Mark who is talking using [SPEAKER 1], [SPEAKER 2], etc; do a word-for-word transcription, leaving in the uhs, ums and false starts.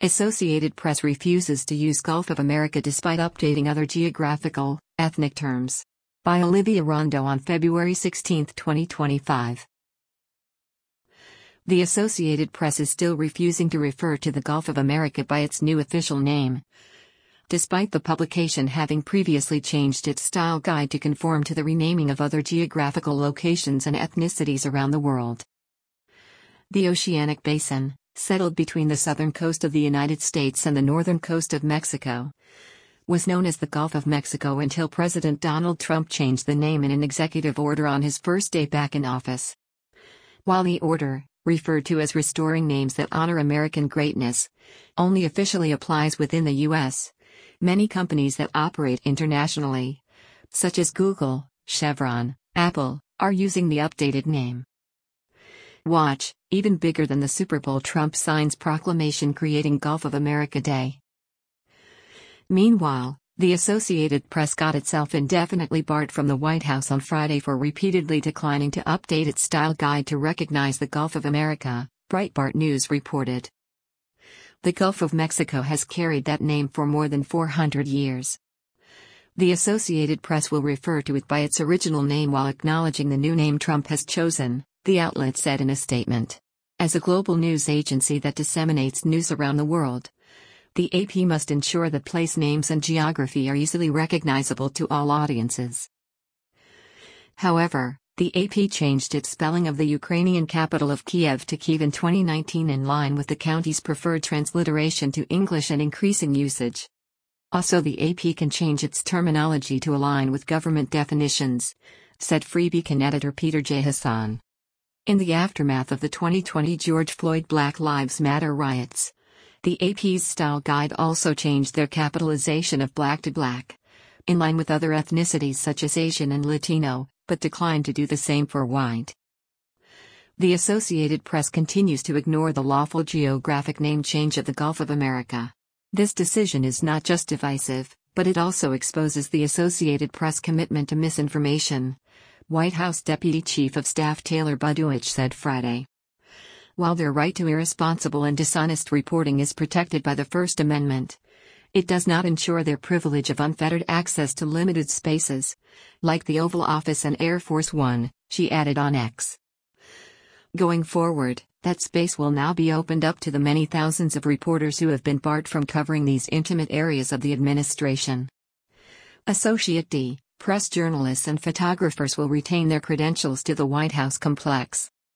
[SPEAKER 1] Associated Press refuses to use Gulf of America despite updating other geographical, ethnic terms. By Olivia Rondo on February sixteenth, twenty twenty-five. The Associated Press is still refusing to refer to the Gulf of America by its new official name, despite the publication having previously changed its style guide to conform to the renaming of other geographical locations and ethnicities around the world. The Oceanic Basin, settled between the southern coast of the United States and the northern coast of Mexico, was known as the Gulf of Mexico until President Donald Trump changed the name in an executive order on his first day back in office. While the order, referred to as Restoring Names That Honor American Greatness, only officially applies within the U S, many companies that operate internationally, such as Google, Chevron, Apple, are using the updated name. Watch, even bigger than the Super Bowl, Trump signs proclamation creating Gulf of America Day. Meanwhile, the Associated Press got itself indefinitely barred from the White House on Friday for repeatedly declining to update its style guide to recognize the Gulf of America, Breitbart News reported. The Gulf of Mexico has carried that name for more than four hundred years. The Associated Press will refer to it by its original name while acknowledging the new name Trump has chosen, the outlet said in a statement. As a global news agency that disseminates news around the world, the A P must ensure that place names and geography are easily recognizable to all audiences. However, the A P changed its spelling of the Ukrainian capital of Kiev to Kyiv in twenty nineteen in line with the county's preferred transliteration to English and increasing usage. Also, the A P can change its terminology to align with government definitions, said Free Beacon editor Peter J. Hassan. In the aftermath of the twenty twenty George Floyd Black Lives Matter riots, the A P's style guide also changed their capitalization of black to black, in line with other ethnicities such as Asian and Latino, but declined to do the same for white. The Associated Press continues to ignore the lawful geographic name change of the Gulf of America. This decision is not just divisive, but it also exposes the Associated Press commitment to misinformation, White House Deputy Chief of Staff Taylor Budowich said Friday. While their right to irresponsible and dishonest reporting is protected by the First Amendment, it does not ensure their privilege of unfettered access to limited spaces, like the Oval Office and Air Force One, she added on X. Going forward, that space will now be opened up to the many thousands of reporters who have been barred from covering these intimate areas of the administration. Associate D. Press journalists and photographers will retain their credentials to the White House complex.